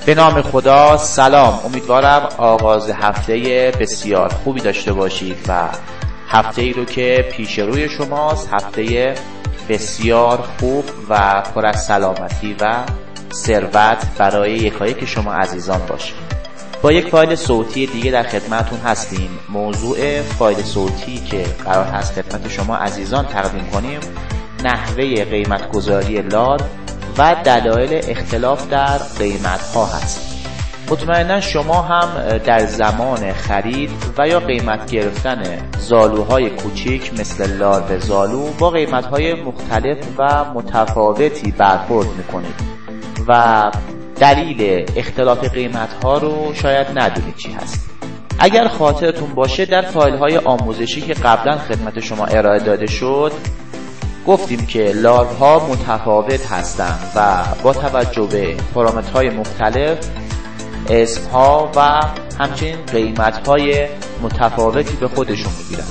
به نام خدا. سلام، امیدوارم آغاز هفته بسیار خوبی داشته باشید و هفته ای رو که پیش روی شماست هفته بسیار خوب و پر از سلامتی و ثروت برای یکایک شما عزیزان باشه. با یک فایل صوتی دیگه در خدمتون هستیم. موضوع فایل صوتی که قرار هست خدمت شما عزیزان تقدیم کنیم نحوه قیمت گذاری لار و دلایل اختلاف در قیمت ها هست. مطمئنا شما هم در زمان خرید و یا قیمت گرفتن زالوهای کوچیک مثل لار و زالو با قیمت های مختلف و متفاوتی برخورد میکنید و دلیل اختلاف قیمت ها رو شاید ندونید چی هست. اگر خاطرتون باشه در فایل های آموزشی که قبلا خدمت شما ارائه داده شد گفتیم که لارها متفاوت هستند و با توجه به پارامترهای مختلف اسمها و همچنین قیمتهای متفاوتی به خودشون میگیرن.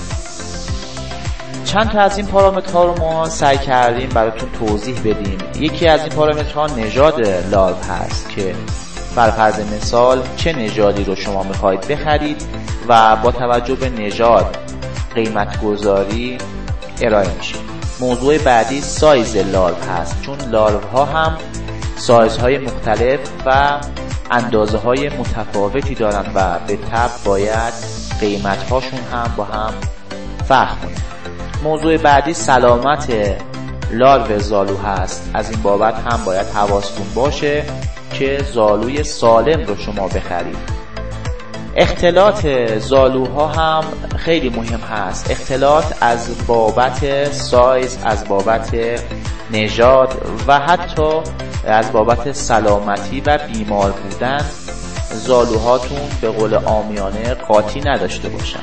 چند تا از این پارامترها رو ما سعی کردیم براتون توضیح بدیم. یکی از این پارامترها نژاد لارو هست که بر فرض مثال چه نژادی رو شما میخواید بخرید و با توجه به نژاد قیمت گذاری ارائه میشه. موضوع بعدی سایز لارو هست، چون لاروها هم سایزهای مختلف و اندازه های متفاوتی دارن و به طبع باید قیمت هاشون هم با هم فرق کنه. موضوع بعدی سلامت لار و زالو هست. از این بابت هم باید حواستون باشه که زالوی سالم رو شما بخرید. اختلاط زالوها هم خیلی مهم هست. اختلاط از بابت سایز، از بابت نژاد و حتی از بابت سلامتی و بیمار بودن زالوهاتون به قول عامیانه قاطی نداشته باشن.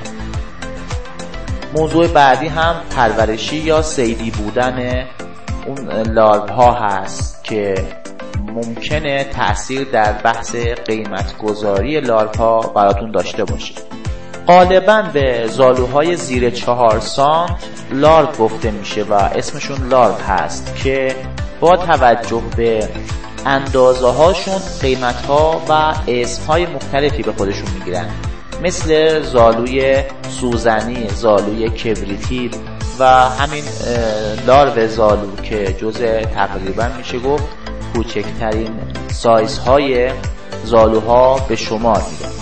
موضوع بعدی هم پرورشی یا صیدی بودن اون لاروها هست که ممکنه تأثیر در بحث قیمت گذاری لارها براتون داشته باشه. غالباً به زالوهای زیر 4 سانت لارو گفته میشه و اسمشون لارو هست که با توجه به اندازه هاشون قیمت ها و اسم های مختلفی به خودشون میگیرن، مثل زالوی سوزنی، زالوی کبریتی و همین لارو زالو که جزء تقریبا میشه گفت کوچکترین سایزهای زالوها به شمار میره.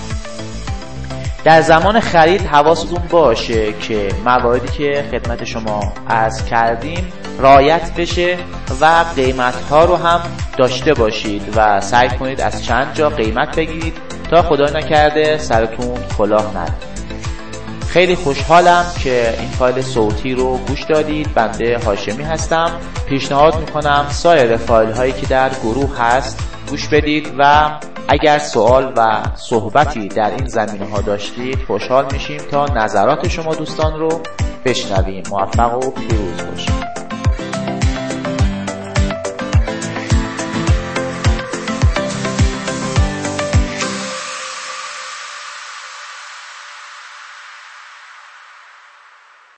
در زمان خرید حواستون باشه که مواردی که خدمت شما عرض کردیم رعایت بشه و قیمت ها رو هم داشته باشید و سعی کنید از چند جا قیمت بگیرید تا خدا نکرده سرتون کلاه نره. خیلی خوشحالم که این فایل صوتی رو گوش دادید. بنده هاشمی هستم. پیشنهاد میکنم سایر فایل هایی که در گروه هست گوش بدید و اگر سوال و صحبتی در این زمینه ها داشتید خوشحال میشیم تا نظرات شما دوستان رو بشنویم. موفق و پیروز باشید.